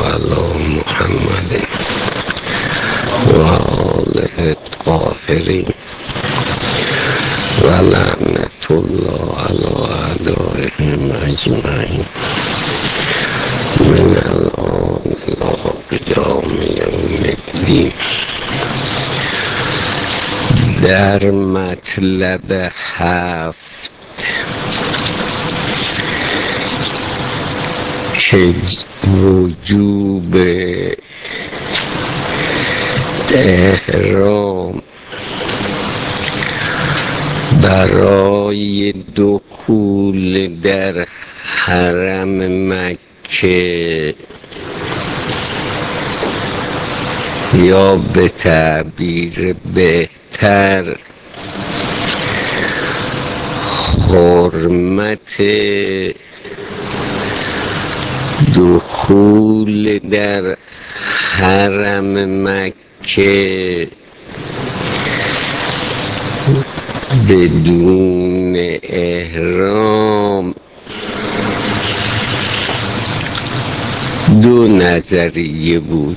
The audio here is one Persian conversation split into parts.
علی محمد و آله الطاهرین و لعنت الله علی اعدائهم اجمعین من الان الی قیام یوم الدین. در مطلب 7 که وجوب احرام برای دخول در حرم مکه یا به تعبیر بهتر حرمت دخول در حرم مکه بدون احرام دو نظریه بود.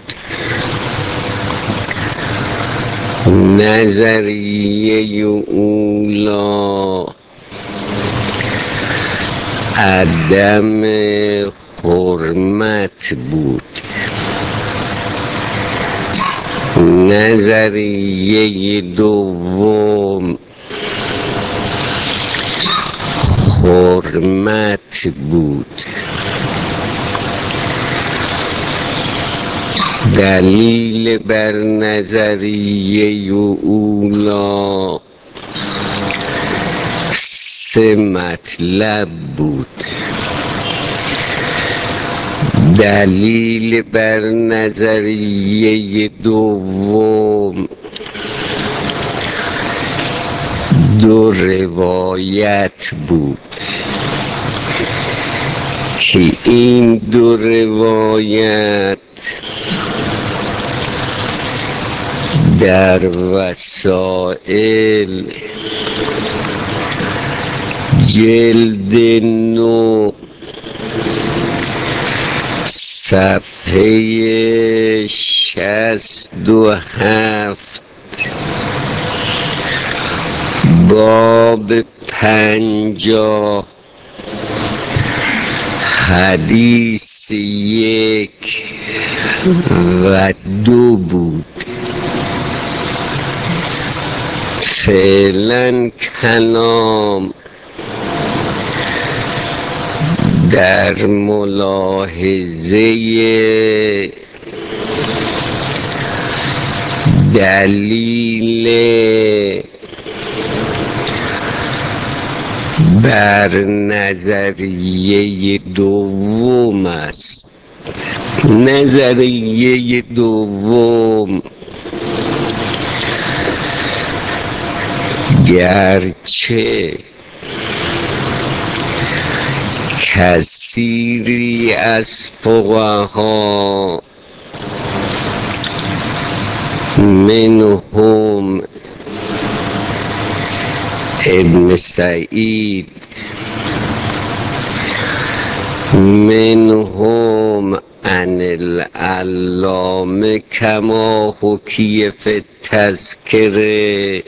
نظریه اولا عدم حرمت بود. نظریه دوم حرمت بود. دلیل بر نظریه اولا 3 مطلب بود. دلیل بر نظریه دوم 2 روایت بود که این 2 روایت در وسائل جلد 9 صفحه 67 باب 50 حدیث 1 و 2 بود. فعلا کلام در ملاحظه دلیل بر نظریه دوم است. نظریه دوم گرچه کثیری از فقها منهم ابن سعید منهم عن العلامه کما حکی فی التذکره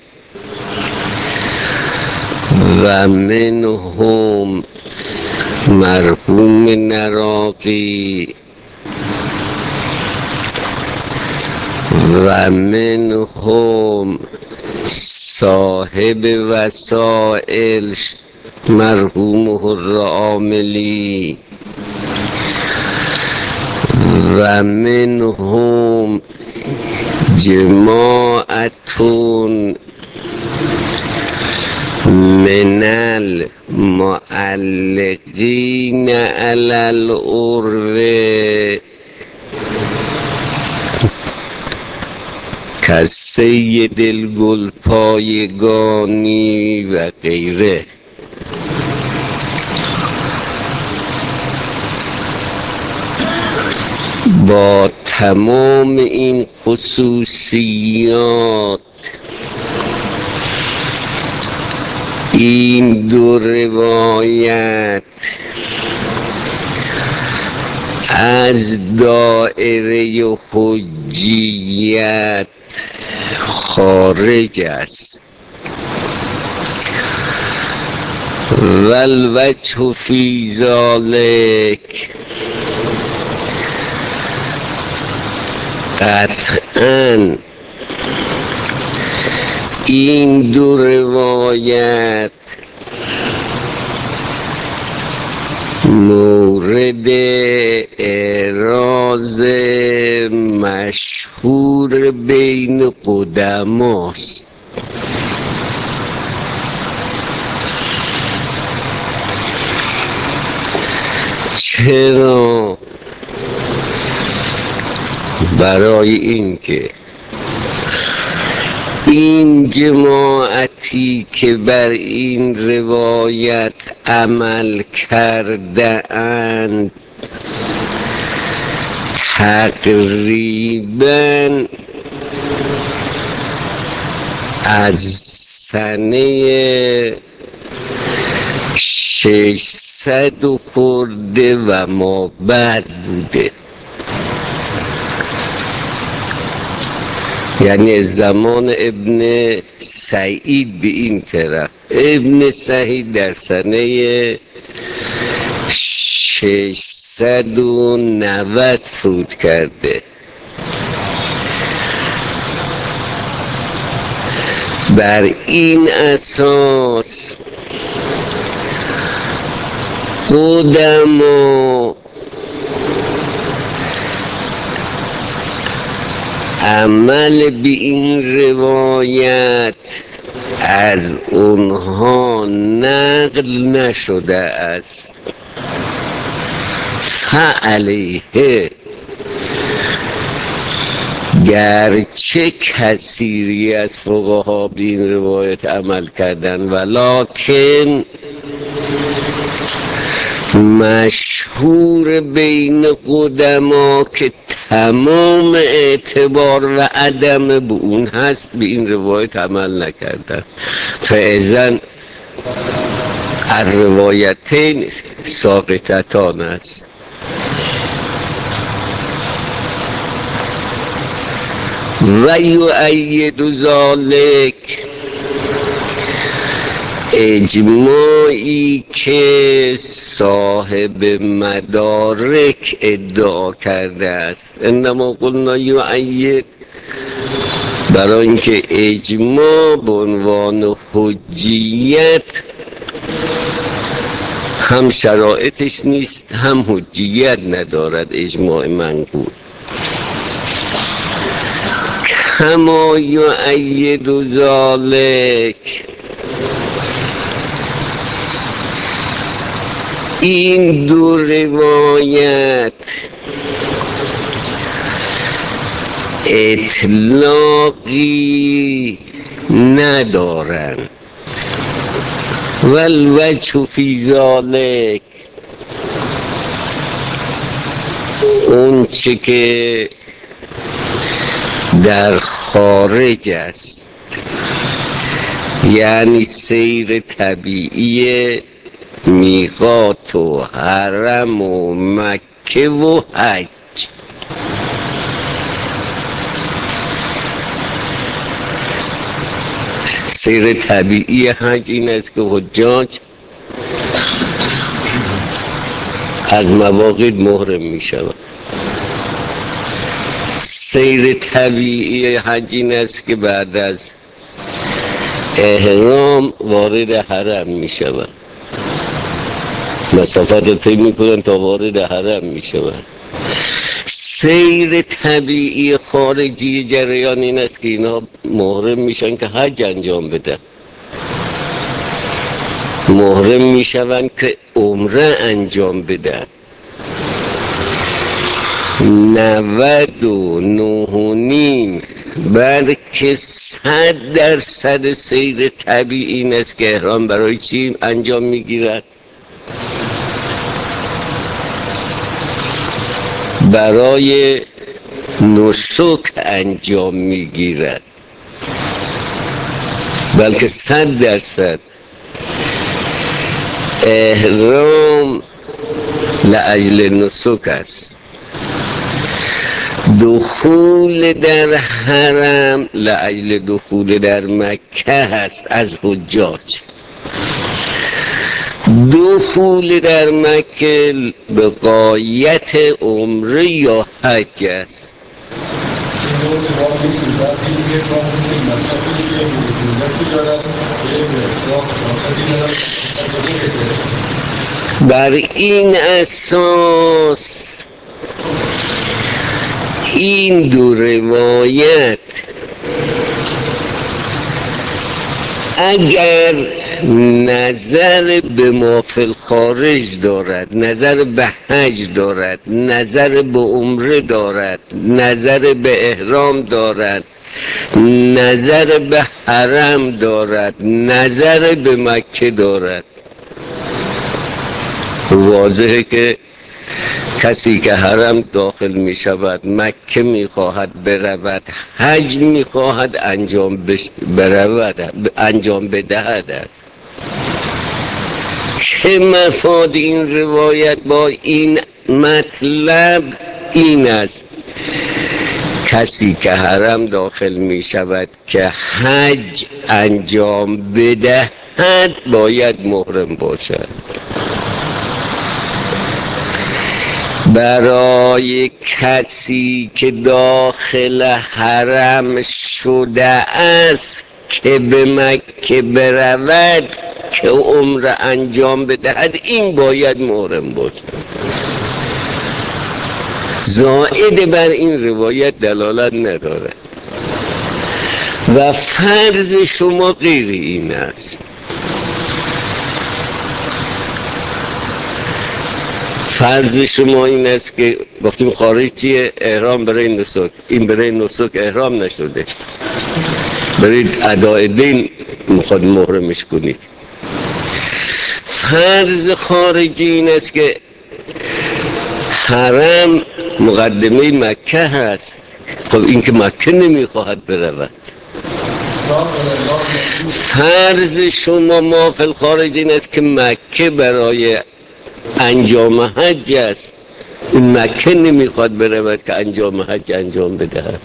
و منهم مرحوم نراقی و منهم صاحب وسائل مرحوم الراملی و منهم جماعتون من المعلقین علی العروة کالسید الگلپایگانی و غیره. با تمام این خصوصیات این 2 روایت از دایره حجیت خارج است. والوجه فی ذلک قطعاً این دو روایت مورد اعراض مشهور بین قدماست. چرا؟ برای اینکه این جماعتی که بر این روایت عمل کرده اند تقریباً از سنه 600 خورده و ما بعد بوده، یعنی زمان ابن سعید به این طرف. ابن سعید در سنه 690 فوت کرده. بر این اساس قدما عمل به این روایت از اونها نقل نشده است. فعلیه گرچه کثیری از فقها به این روایت عمل کردن، ولکن مشهور بین قدما که تمام اعتبار و عدم به اون هست به این روایت عمل نکردن. فاذن الروایتین ساقطتان است. و یؤید ذلک اجماعی که صاحب مدارک ادعا کرده است. انما قلنا یؤید برای اینکه اجماع به عنوان حجیت هم شرایطش نیست هم حجیت ندارد. اجماع منقول کما یؤید ذلک، این دو روایت اطلاقی ندارند. والوجه فی ذلک، اون چه که در خارج است، یعنی سیر طبیعی میقات و حرم و مکه و حج. سیر طبیعی حج این است که حجاج از مواقیت محرم می شود. سیر طبیعی حج این است که بعد از احرام وارد حرم می شود، مسافت رو طی می کنن تا وارد حرم می شود. سیر طبیعی خارجی جریان این است که اینا محرم میشن که حج انجام بدن، محرم میشون که عمره انجام بدن. 99.5 بلکه 100% سیر طبیعی این است که احرام برای چی انجام میگیرد؟ برای نسک انجام میگیرد. بلکه 100% احرام لاجل نسک است، دخول در حرم لاجل دخول در مکه هست از حجاج. دخول در مکه به غایت عمره یا حج است. بر این اساس این دو روایت اگر نظر به ما فی الخارج دارد، نظر به حج دارد، نظر به عمره دارد، نظر به احرام دارد، نظر به حرم دارد، نظر به مکه دارد، واضحه که کسی که حرم داخل می شود، مکه می خواهد برود، حج می خواهد انجام بدهد است. که مفاد این روایت با این مطلب این است: کسی که حرم داخل می شود که حج انجام بدهد باید محرم باشد. برای کسی که داخل حرم شده است که به مکه برود که عمره انجام بدهد، این باید محرم باشد. زائد بر این روایت دلالت نداره و فرض شما غیر این است. فرض شما این است که گفتیم خارج چیه؟ احرام برای نسک. این برای نسک احرام نشده، برید ادای دین میخواد محرمش کنید. فرض خارجی این است که حرم مقدمه مکه هست. خب این که مکه نمیخواهد برود. فرض شما ما فی الخارج این است که مکه برای انجام حج است، این مکه نمیخواد برود که انجام حج انجام بدهد.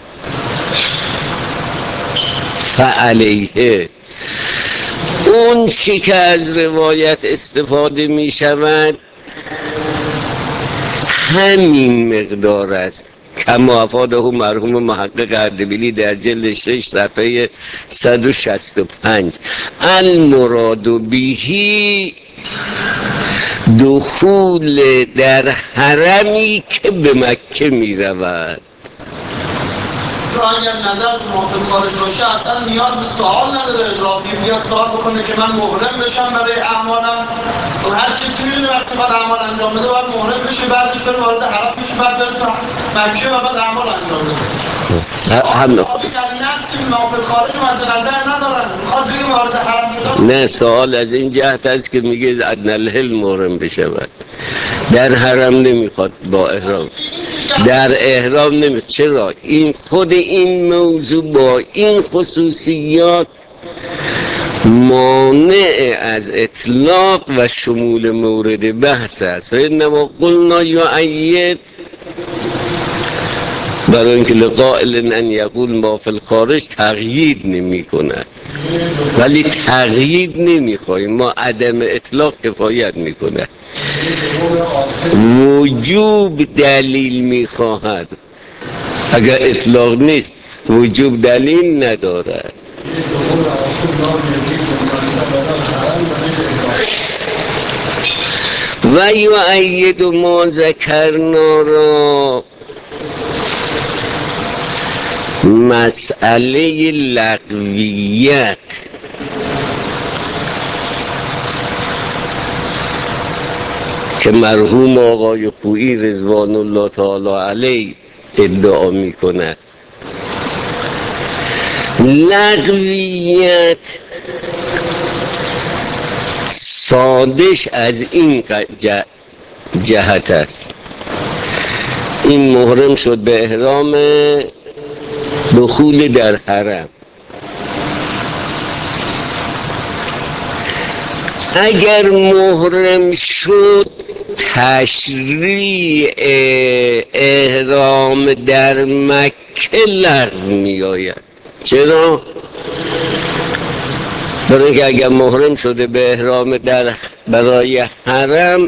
فعلیه اون چی که از روایت استفاده می شود همین مقدار است. کما افاده مرحوم محقق اردبیلی در جلد 6 صفحه 165. المراد بهی دخول در حرمی که به مکه می رود. اگر نظر موافق خارج باشه اصلا نیاز به سوال نداره، رافی بیاد کار بکنه که من محرم بشم برای اعمالم. و هر کسی میدونه وقتی باید اعمال انجام بده باید محرم بشه، بعدش بره وارد حرم بشه، بعد بره تا مکه و بعد اعمال انجام بده. همین است که موافق خارج مد نظر ندارن، میخواد بگه وارد حرم شده. نه، سوال از این جهت است که میگه ادنی الحل محرم بشود، در حرم نمیخواد با احرام، در احرام نمیخواد. چرا؟ این خود این موضوع با این خصوصیات مانع از اطلاق و شمول مورد بحث است. فإنما قلنا یؤید، برای اینکه لقائل ان یقول ما فی الخارج تقیید نمی کند، ولی تقیید نمی خواهیم ما، عدم اطلاق کفایت می کند. وجوب دلیل می خواهد، اگر اطلاق نیست وجوب دلیل ندارد. و یؤید ما ذکرنا را مسئله لغویت که مرحوم آقای خویی رضوان الله تعالی علیه ادعا می کند. لغویت سادش از این جهت است: این محرم شد به احرام دخول در حرم. اگر محرم شد تشریع احرام در مکه لغو می آید. چرا؟ برای اینکه اگر محرم شده به احرام برای حرم،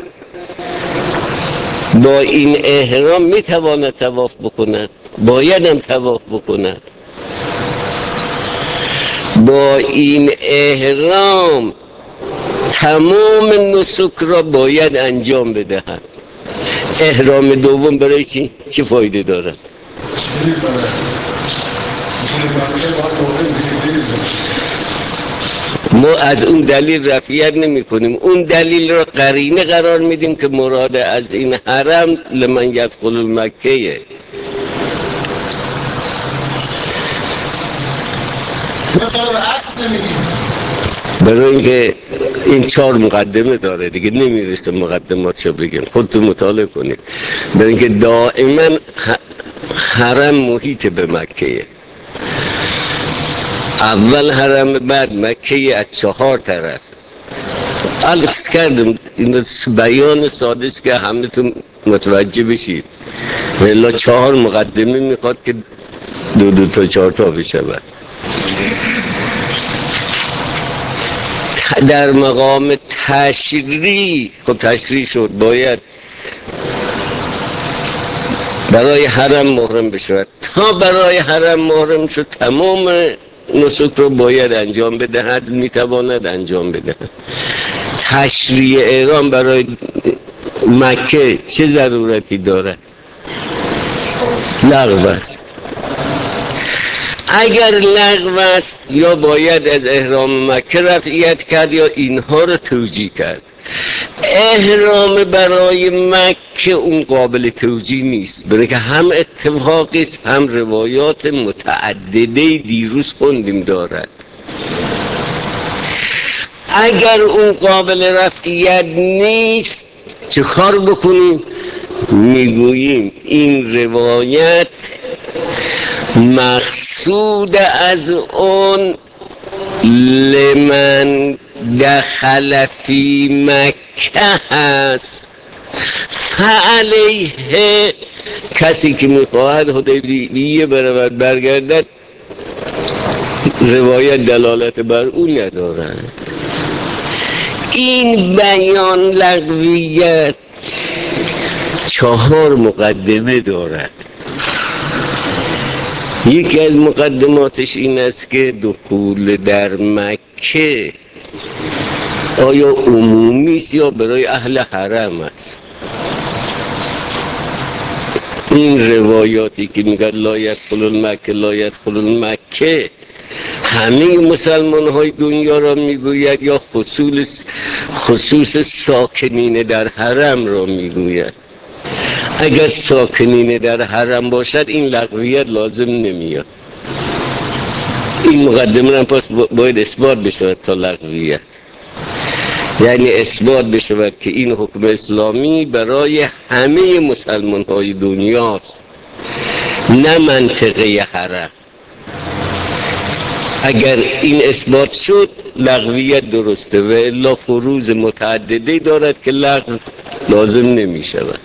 با این احرام می تواند طواف بکند، باید هم طواف بکند. با این احرام تمام نسک را باید انجام بدهد. احرام دوم برای چی فایده دارد؟ ما از اون دلیل رفعیت نمی کنیم، اون دلیل را قرینه قرار میدیم که مراد از این حرم لمن یدخل المکه. برای اینکه این 4 مقدمه داره دیگه، نمیرسه مقدماتشو بگیم، خودتون مطالعه کنید. برای اینکه دائما حرم محیط به مکه، اول حرم بعد مکه از 4 طرف. عکس کردم این بیان ساده است که همتون متوجه بشید، ولی 4 مقدمه میخواد که 2 تا 4 تا بشود. در مقام تشریع، خب تشریع شد باید برای حرم محرم بشود. تا برای حرم محرم شد تمام نسک رو باید انجام بدهد، میتواند انجام بدهد. تشریع احرام برای مکه چه ضرورتی دارد؟ لغو است. اگر لغو است یا باید از احرام مکه رفعیت کرد یا اینها رو توجیه کرد. احرام برای مکه اون قابل توجیه نیست، برای که هم اتفاقی است هم روایات متعدده دیروز خوندیم دارد. اگر اون قابل رفعیت نیست چه کار بکنیم؟ میگوییم این روایت مقصود از اون لمن دخل فی مکه هست، فعلیه کسی که میخواهد حدیبیه برود برگردد، روایت دلالت بر اون ندارد. این بیان لغویت 4 مقدمه دارد. یکی از مقدماتش این است که دخول در مکه آیا عمومی است یا برای اهل حرم است؟ این روایاتی که میگن لا یدخل المکه لا یدخل المکه همه مسلمان های دنیا را میگوید یا خصوص ساکنین در حرم را میگوید؟ اگر ساکنین در حرم باشد این لغویت لازم نمیاد. این مقدمه هم پس باید اثبات بشود تا لغویت، یعنی اثبات بشود که این حکم اسلامی برای همه مسلمان های دنیاست، نه منطقه حرم. اگر این اثبات شد لغویت درسته، و الا فروض متعدده دارد که لغو لازم نمی شود.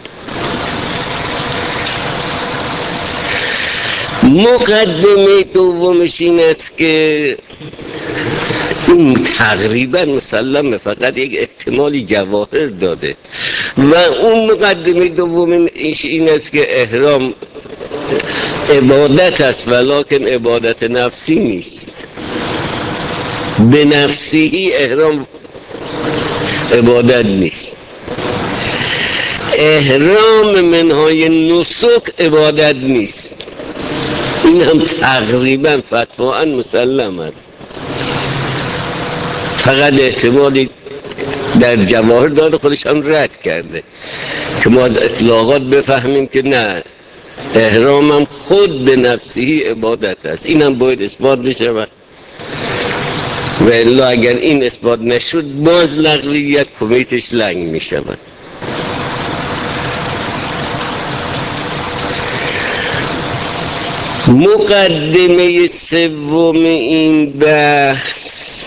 مقدمه دومش این است که این تقریبا مسلمه، فقط یک احتمالی جواهر داده، و اون مقدمه دومش این است که احرام عبادت است ولکن عبادت نفسی نیست. به نفسی احرام عبادت نیست. احرام منهای نسک عبادت نیست. این هم تقریبا فتواً مسلم است، فقط احتمالی در جواهر داده، خودش هم رد کرده که ما از اطلاقات بفهمیم که نه، احرام هم خود به نفسی عبادت است. این هم باید اثبات بشه، و الا اگر این اثبات نشد باز لغویت کمیتش لنگ می شود. مقدمه سوم این بحث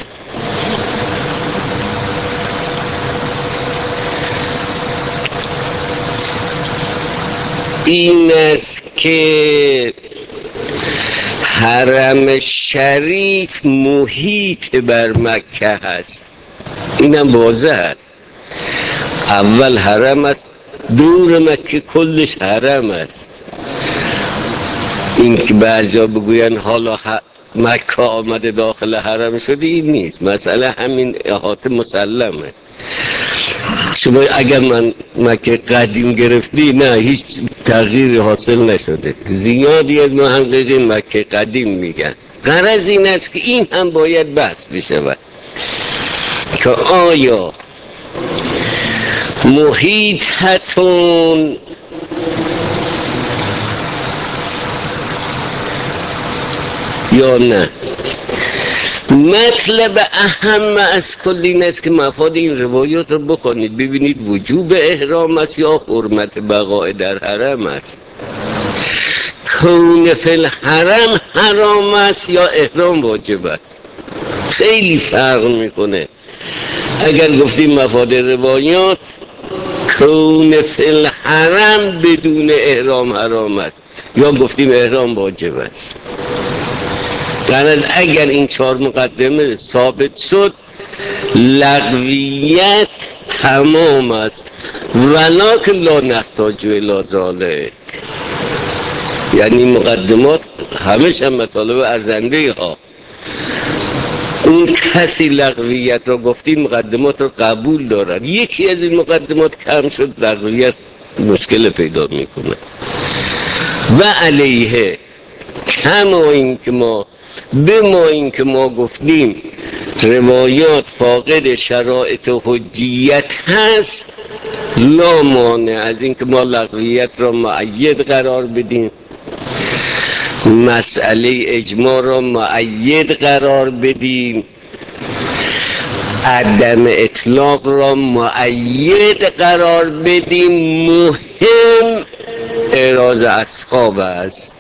این است که حرم شریف محیط بر مکه هست. اینم واضح است. اول حرم است، دور مکه کلش حرم است. این که بعضیا بگوین حالا مکه آمده داخل حرم شده، این نیست. مسئله همین احاطه مسلمه. شما اگر من مکه قدیم گرفتی، نه هیچ تغییری حاصل نشده. زیادی از محققین مکه قدیم میگن. غرض این است که این هم باید بحث بشود که آیا محیطتون یا نه. مطلب اهم از کل این است که مفاد این روایات رو بخونید، ببینید وجوب احرام است یا حرمت بقای در حرم است، کون فی الحرم حرام است یا احرام واجب است. خیلی فرق میکنه. اگر گفتیم مفاد روایات کون فی الحرم بدون احرام حرام است یا گفتیم احرام واجب است. غرض اگر این 4 مقدمه ثابت شد، لغویت تمام است. ولکن لا نحتاج الی ذلک، یعنی مقدمات همیشه مطالب ارزنده ها. اون کسی لغویت رو گفتیم مقدمات رو قبول دارد، یکی از این مقدمات کم شد، لغویت مشکل پیدا میکنه. و علیه کما این که ما گفتیم روایات فاقد شرایط حجیت هست، لا مانع از این که ما لغویت را مؤید قرار بدیم، مسئله اجماع را مؤید قرار بدیم، عدم اطلاق را مؤید قرار بدیم. مهم اعراض اصحاب است.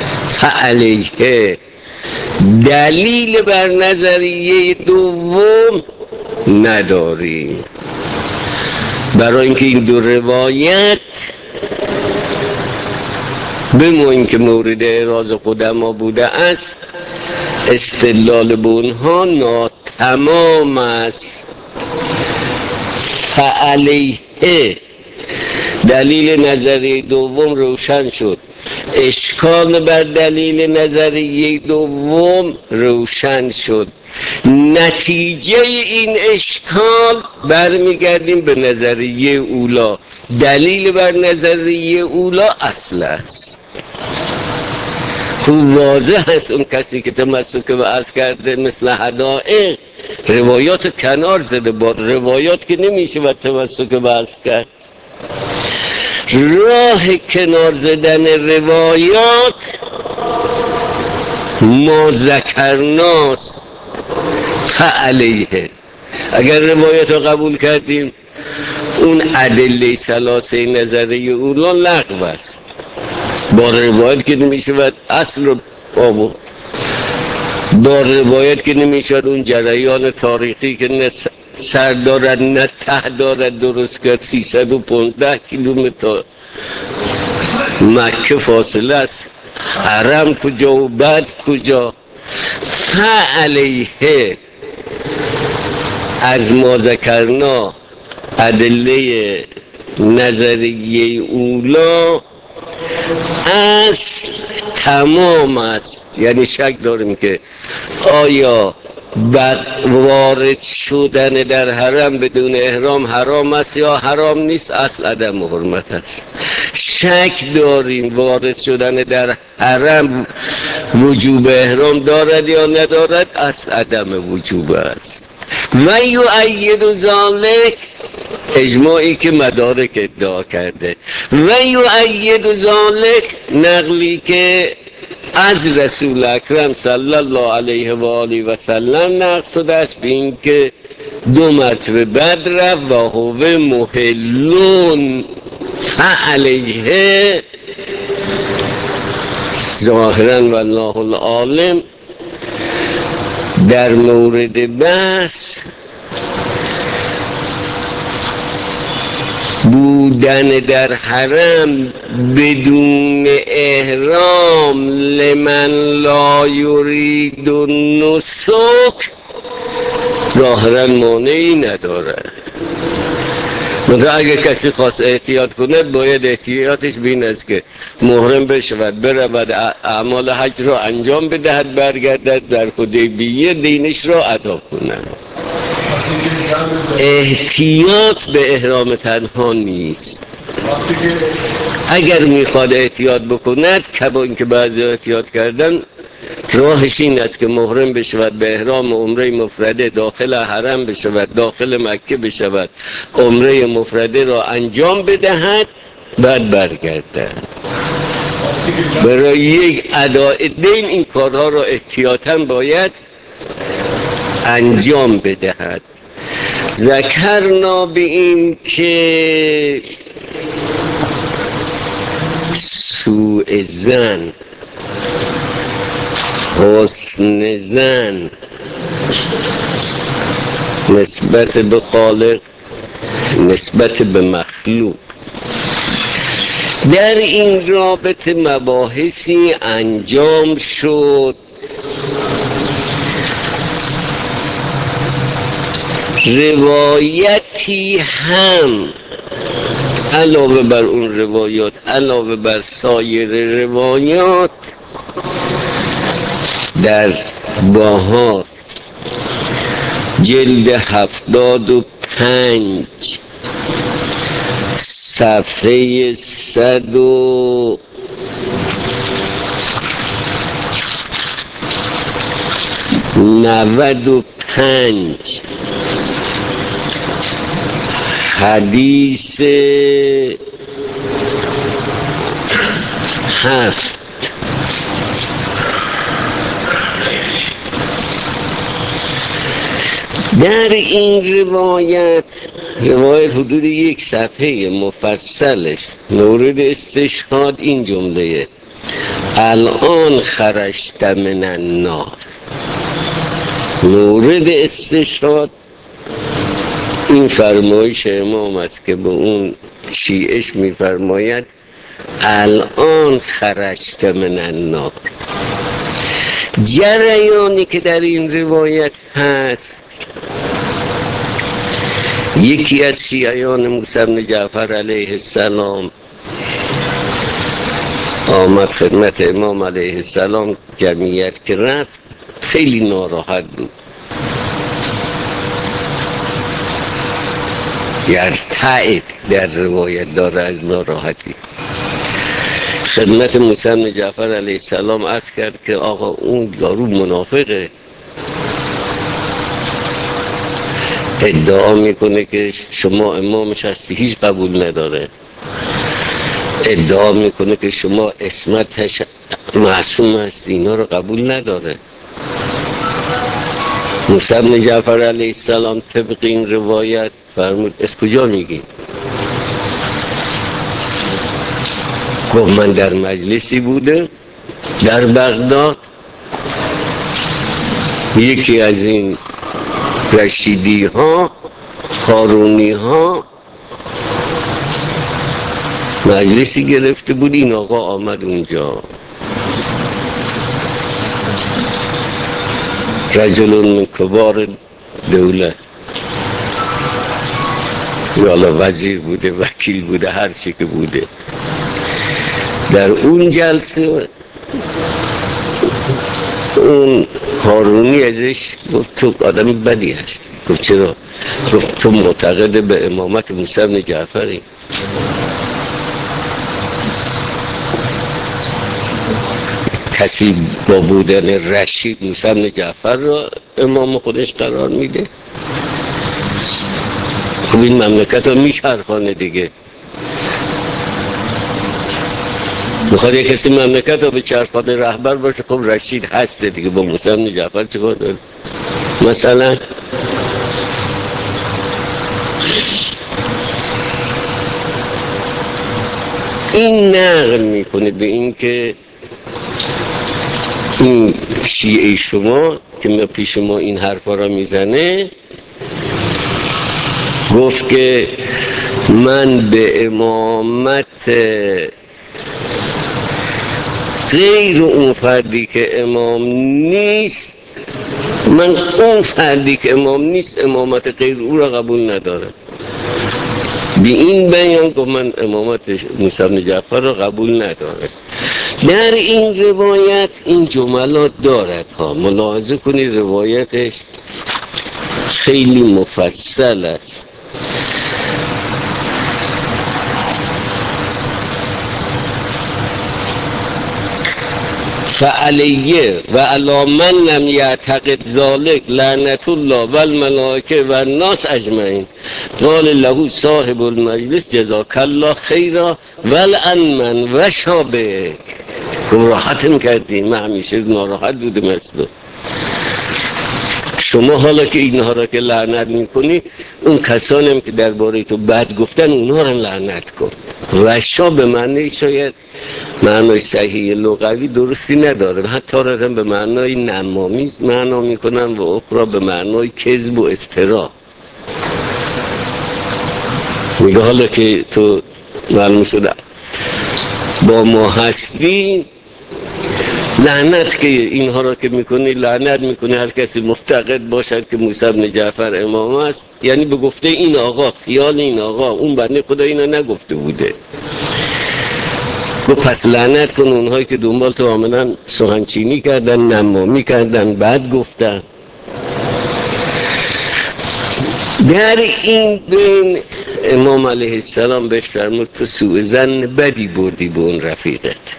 فعلیه دلیل بر نظریه دوم نداریم، برای اینکه این دو روایت بما اینکه مورد اعراض قدما بوده است، استدلال به اونها ناتمام است. فعلیه دلیل نظریه دوم روشن شد، اشکال بر دلیل نظریه دوم روشن شد. نتیجه این اشکال برمیگردیم به نظریه اولا. دلیل بر نظریه اولا اصل است. خوب واضح است. اون کسی که تمسک به اصل کرده مثل حدائق روایات کنار زده، با روایات که نمیشه و تمسک به اصل کرد. راه کنار زدن روایات ما ذکرناست. فعلیه اگر روایات رو قبول کردیم، اون ادله ثلاثه نظریه اولا لغو است. با روایت که نمیشه و اصل رو آورد، با روایت که نمیشد اون جریان تاریخی که نه سر دارد نه ته دارد درست کرد. 315 کیلومتر مکه فاصله است، حرم کجا و بعد کجا. فعلیه از ما ذکرنا ادله نظریه اولا اصل تمام است. یعنی شک داریم که آیا بعد وارد شدن در حرم بدون احرام حرام است یا حرام نیست، اصل عدم حرمت است. شک داریم وارد شدن در حرم وجوب احرام دارد یا ندارد، اصل عدم وجوب است. و یؤید ذلک اجماعی که مدارک ادعا کرده، و یؤید ذلک نقلی که از رسول اکرم صلی الله علیه و آله و سلم نقل شده است به این که 2 مرتبه بدر رفت و هو محلون. فعلیه ظاهرا والله العالم در مورد بحث بودن در حرم بدون احرام لمن لا یرید النسک ظاهرا مانعی نداره. مثلا اگه کسی خواست احتیاط کند باید احتیاطش بین است که محرم بشود، برود اعمال حج را انجام بدهد، برگردد، در حدیبیه دینش را ادا کند. احتیاط به احرام تنها نیست. اگر میخواد احتیاط بکند کما اینکه بعضی احتیاط کردن، راهش این است که محرم بشود، به احرام عمره مفرده داخل حرم بشود، داخل مکه بشود، عمره مفرده را انجام بدهد، بعد برگردد. برای یک اداء دین این کارها را احتیاطاً باید انجام بدهد. ذکرنا به این که سوء ظن، حسن ظن نسبت به خالق، نسبت به مخلوق، در این رابطه مباحثی انجام شد. روایتی هم علاوه بر اون روایات، علاوه بر سایر روایات، در باها جلد 75 صفحه 195 حدیث 7 در این روایت حدود 1 صفحه مفصلش مورد استشهاد این جمله: الان خرجت من النار. مورد استشهاد این فرمایش امام است که به اون شیعش میفرماید الان خرجت من النار. جریانی که در این روایت هست، یکی از شیعیان موسی بن جعفر علیه السلام آمد خدمت امام علیه السلام، جمعیت که رفت خیلی ناراحت بود، یرتعد در روایت داره از ناراحتی. خدمت موسی بن جعفر علیه السلام عرض کرد که آقا اون یارو منافقه، ادعا میکنه که شما امامش هستی، هیچ قبول نداره. ادعا میکنه که شما عصمتش معصوم هستی، اینا رو قبول نداره. موسی بن جعفر علیه السلام طبق این روایت فرمود از کجا میگی؟ گفت من در مجلسی بوده در بغداد، یکی از این رشیدی ها، هارونی ها مجلسی گرفته بود، این آقا آمد اونجا، رجل من کبار دولت، یا وزیر بوده، وکیل بوده، هر چی که بوده. در اون جلسه اون هارونی ازش گفت تو آدمی بدی هستی. گفت چرا؟ گفت تو معتقد به امامت موسی بن جعفری. کسی با بودن رشید موسی بن جعفر را امام خودش قرار میده؟ خب این مملکت رو میچرخانه دیگه. میخواد یک کسی مملکت رو به چرخانه رهبر باشه، خب رشید هسته دیگه، با موسی بن جعفر چیکار داره؟ مثلا این نقل میکنه به این که این شیعه شما که پیش ما این حرفا را میزنه، گفت که من به امامت غیر اون فردی که امام نیست، من اون فردی که امام نیست امامت غیر او را قبول ندارم. به این بیان که من امامت موسی بن جعفر را قبول ندارم. در این روایت این جملات دارد ها، ملاحظه کنید روایتش خیلی مفصل است. فعلیه و علی من لم یعتقد ذلک لعنت الله و الملائکه و الناس اجمعین قال له صاحب المجلس جزاک الله خیرا ولعن من و شابه. راحتم کردی، من همیشه ناراحت بودم مثل شما. حالا که اینها را که لعنت میکنی، اون کسانی هم که درباره تو بد گفتن اونها را لعنت کن. رشا به معنی شاید معنای صحیح لغوی درستی نداره، حتی را به معنای نمامی معنا میکنن و اخرى به معنای کذب و افترا. میگه حالا که تو معلوم شده با ما هستی، لعنت که اینها را که میکنی لعنت میکنی هر کسی معتقد باشد که موسی بن جعفر امام است، یعنی به گفته این آقا، خیال این آقا، اون بنده خدا اینا نگفته بوده. گفت پس لعنت کن اونهایی که دنبال تو عاملا سخنچینی کردن، نمامی کردن، بعد گفتن. در این بین امام علیه السلام بهش فرمود تو سوء ظن بدی بردی به اون رفیقت.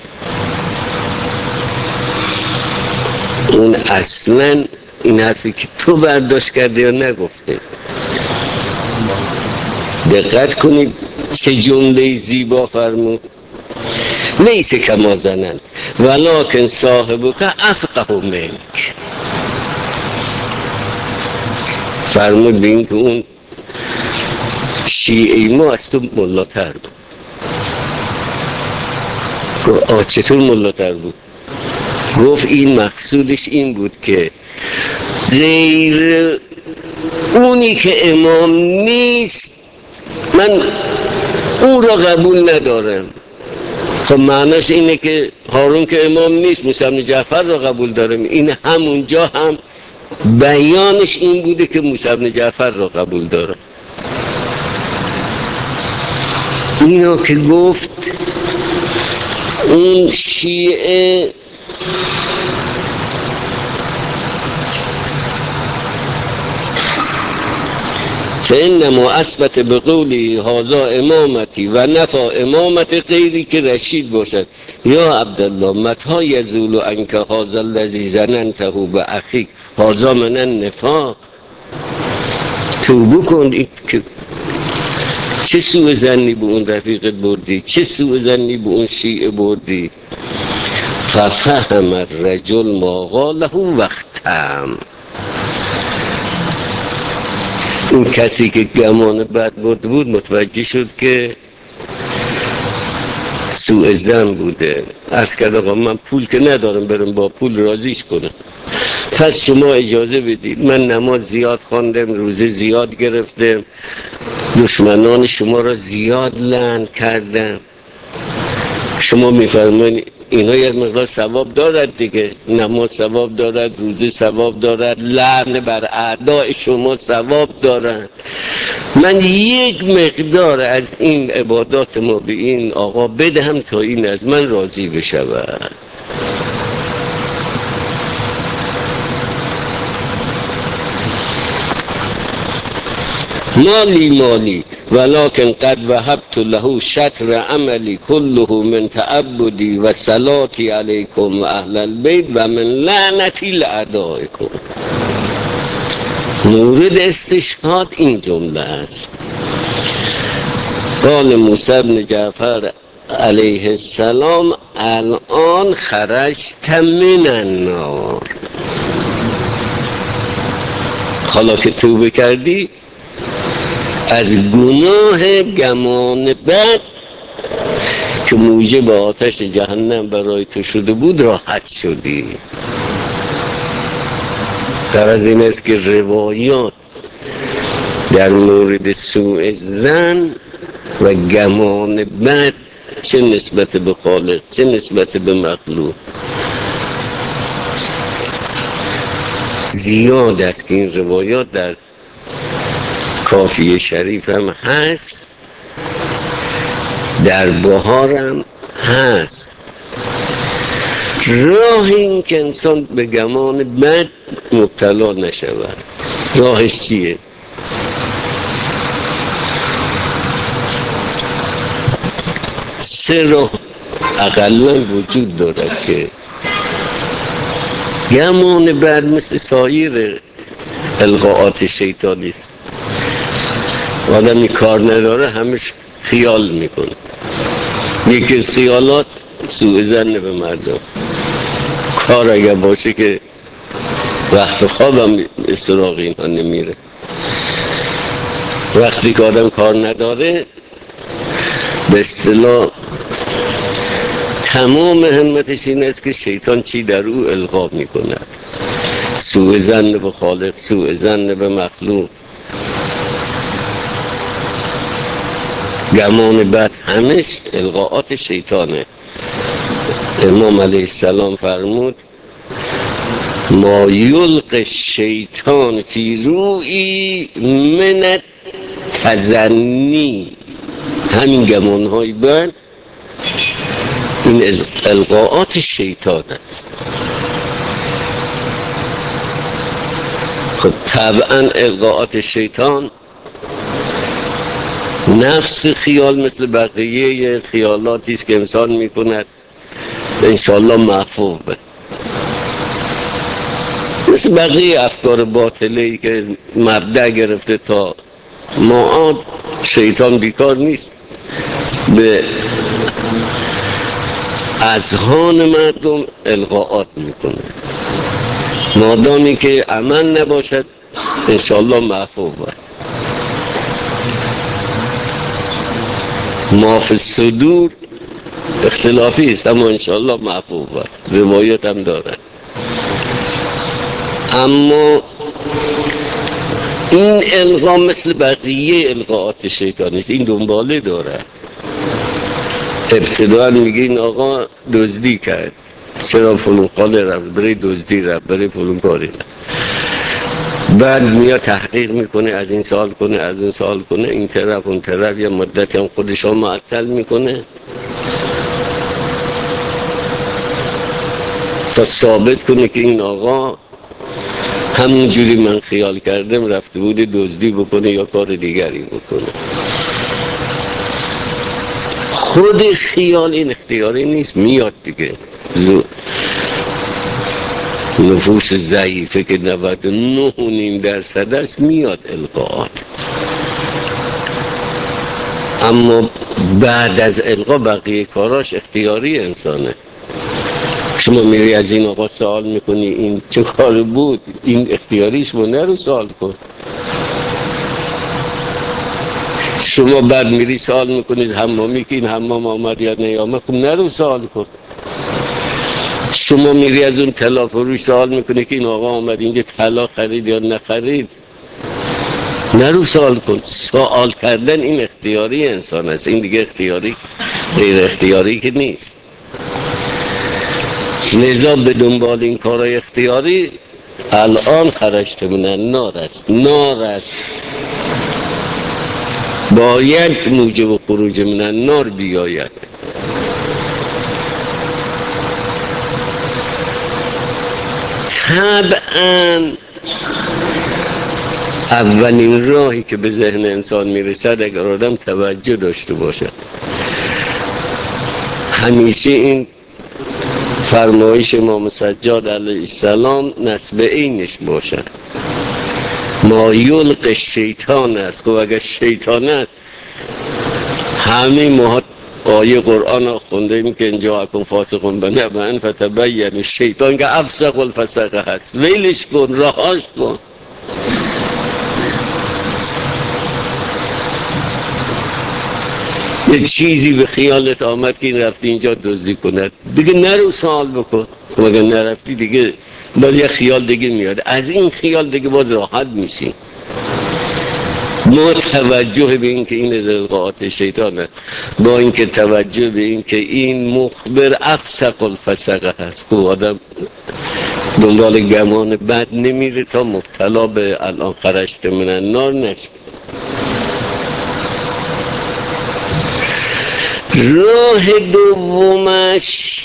اون اصلا این حرفی که تو برداشت کرده یا نگفته. دقت کنید چه جمله زیبا فرمود. لیس کما ظننت ولکن صاحبک افقه منک. فرمود به این که اون شیعی ما از تو ملاتر بود. گفت چطور ملاتر بود؟ گفت این مقصودش این بود که غیر اونی که امام نیست من اون را قبول ندارم. خب معناش اینه که هارون که امام نیست موسی بن جعفر را قبول دارم. این همونجا هم بیانش این بوده که موسی بن جعفر را قبول دارم. اینو که گفت اون شیعه فإنما اثبت بقولی هذا امامتی و نفى امامت غیری که رشید باشد. یا عبدالله متى یزول عنک هذا الذی ظننته باخیک هذا من النفاق. توبه کن که چه سوء ظنی به اون رفیقت بردی، چه سوء ظنی به اون شیعه بردی. ففهم الرجل ما قاله واختم. اون کسی که گمان بد برده بود متوجه شد که سوء ظن بوده. عرض کرد آقا من پول که ندارم برم با پول راضیش کنم، پس شما اجازه بدید من نماز زیاد خواندم، روزه زیاد گرفتم، دشمنان شما را زیاد لعن کردم، شما میفرمایید اینا یک مقدار ثواب دارد دیگه، نماز ثواب دارد، روزه ثواب دارد، لعن بر اعداء شما ثواب دارد. من یک مقدار از این عبادات ما به این آقا بدهم تا این از من راضی بشود. مالی ولكن قد وهبت له شطر عملی كله من تعبدی و صلاتی علیکم و اهل البیت و من لعنتی لاعدائکم. مورد استشهاد این جمله است. قال موسی بن جعفر علیه السلام الان خرجت من النار. حالا که توبه کردی از گناه گمان بد که موجب آتش جهنم برای تو شده بود راحت شدی. در از این است که روایات در مورد سوء ظن و گمان بد چه نسبت به خالق چه نسبت به مخلوق زیاد است که این روایات در کافیه شریف هم هست، در بهار هم هست. راه این که انسان به گمان بد مبتلا نشود راهش چیه؟ سه راه اقلا وجود دارد که گمان بد مثل سایر القاءات شیطانی است. آدمی کار نداره همش خیال میکنه. یکی از خیالات سوء ظن به مردم. کار اگر باشه که وقت خوابم سراغ اینها نمیره. وقتی که آدم کار نداره به اصطلاح تمام همتش این است که شیطان چی در او القا میکند، سوء ظن به خالق، سوء ظن به مخلوق، گمان بد، همش القاءات شیطانه. امام علیه السلام فرمود ما یلق الشیطان فی روئی من التظنی، همین گمانهای بد این القاءات شیطان است. خب طبعا القاءات شیطان نفس خیال مثل بقیه خیالاتی است که انسان میکند انشاءالله محفوظ به، مثل بقیه افکار باطله‌ای که مبدأ گرفته تا معاد. شیطان بیکار نیست به اذهان مردم القاءات میکنه، مادامی که عمل نباشد انشاءالله محفوظ به. ما فی الصدور اختلافی است اما انشاءالله محفوظ است، روایت هم دارد. اما این القا مثل بقیه القاءات شیطانی است، این دنباله داره. ابتداء میگه این آقا دزدی کرد، چرا فلان خاله رفت، بره دزدی رفت، بره فلان کاری رفت. بعد میاد تحقیق میکنه، از این سوال کنه، از اون سوال کنه، این طرف اون طرف، یا مدتی هم خودشان معطل میکنه تا ثابت کنه که این آقا همون جوری من خیال کردم رفته بود دزدی بکنه یا کار دیگری بکنه. خود خیال این اختیاری نیست، میاد دیگه. نفوس ضعیفه که 99.5% است میاد القاءات. اما بعد از القا بقیه کاراش اختیاری انسانه. شما میری از این آقا سوال میکنی این چه کار بود، این اختیاریش رو نرو سوال کن. شما بعد میری سوال میکنید حمامی که این حمام آمد یا نیامد، خب نرو سوال کن. شما میری از اون طلا فروش سوال میکنی که این آقا آمد اینجا طلا خرید یا نخرید، نرو سوال کن. سوال کردن این اختیاری انسان است، این دیگه اختیاری غیر اختیاری که نیست. لذا به دنبال این کارهای اختیاری الان خرجت من النار است. نار است باید موجب خروج من النار بیاید. طبعا اولین راهی که به ذهن انسان میرسد اگر آدم توجه داشته باشد، همیشه این فرمایش امام سجاد علیه السلام نسب اینش باشد، ما یلق شیطان است. خب اگر شیطان است همه ما آیه قرآن ها خونده ایم که اینجا اکن فاسقون بنبعن فتبین، شیطان که افسق الفسق هست، ویلش کن، رهاش کن. یه چیزی به خیالت آمد که این رفتی اینجا دزدی کند، دیگه نرو سوال بکن. خب اگر نرفتی دیگه باز یه خیال دیگه میاد، از این خیال دیگه باز راحت میشی. ما توجه به این که این زلقات شیطانه، با اینکه توجه به این که این مخبر افسق الفسقه هست، خب آدم دنبال گمان بد نمیره تا مبتلا به الان خرجت من النار نشه. راه دومش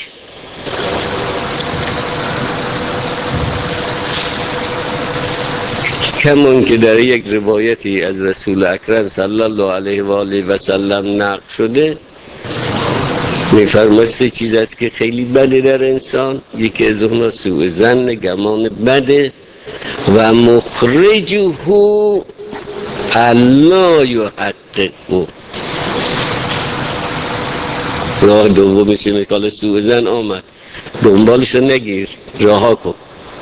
کمان که در یک روایتی از رسول اکرم صلی الله علیه و آله و سلم نقل شده، میفرماید سه چیز است که خیلی بده در انسان، یکی از اونها سوء ظن، گمان بده، و مخرجه الا یحققه. راه دومش اینه که سوء ظن آمد، دنبالش رو نگیر، رها کن.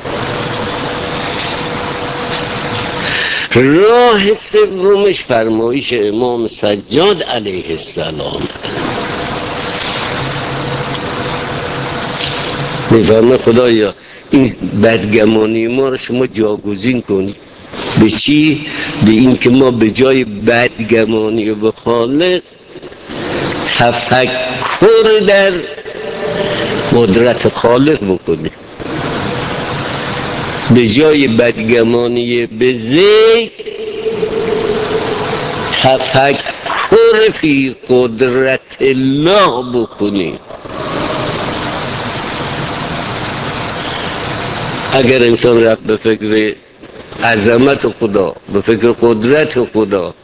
راه سومش فرمایش امام سجاد علیه السلام، میفرماید خدایا این بدگمانی ما رو شما جاگزین کنی. به چی؟ به این که ما به جای بدگمانی و به خالق تفکر در قدرت خالق بکنیم، به جای بدگمانی به زید تفکر فی قدرت الله بکنیم. اگر انسان رفت به فکر عظمت خدا، به فکر قدرت خدا،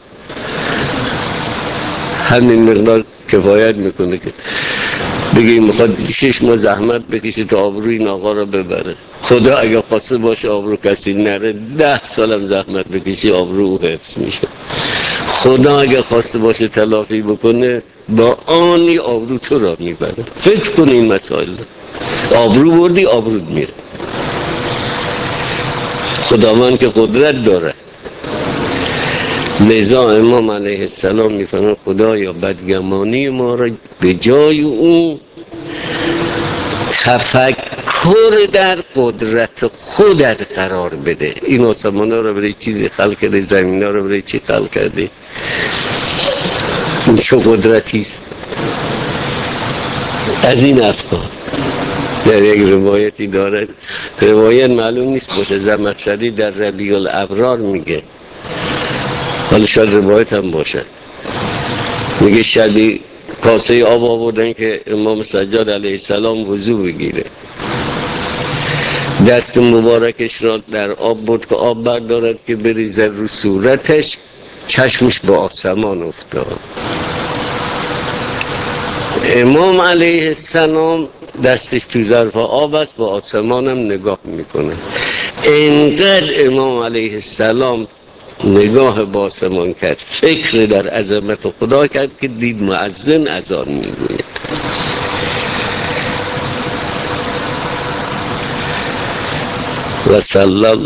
همین مقدار کفایت میکنه که بگیم میخواد 6 ماه زحمت بکشه تا آبروی این آقا رو ببره. خدا اگر خواسته باشه آبرو کسی نره، 10 سالم زحمت بکشی آبرو او حفظ میشه. خدا اگر خواسته باشه تلافی بکنه، با آنی آبرو تو را میبره. فکر کن این مسائل، آبرو بردی آبرو میره. خداوند که قدرت داره. لذا امام علیه السلام میفرماید خدایا بدگمانی ما را به جای اون تفکر در قدرت خودت قرار بده. این آسمان ها رو برای چیزی خلق کرده، زمین ها رو برای چی خلق کرده، این چه قدرتی است. از این افکار در یک روایتی داره، روایت معلوم نیست باشه، زمخشری در ربیع الابرار میگه، ولی شاید روایت هم باشه، میگه شبی کاسه آب آوردن که امام سجاد علیه السلام وضو بگیره، دست مبارکش را در آب برد که آب بردارد که بریزد رو صورتش، چشمش به آسمان افتاد. امام علیه السلام دستش تو ظرف آب است، با آسمان هم نگاه میکنه. اینقدر امام علیه السلام نگاه با آسمان کرد، فکر در عظمت خدا کرد که دید مؤذن اذان میگوید. و صلی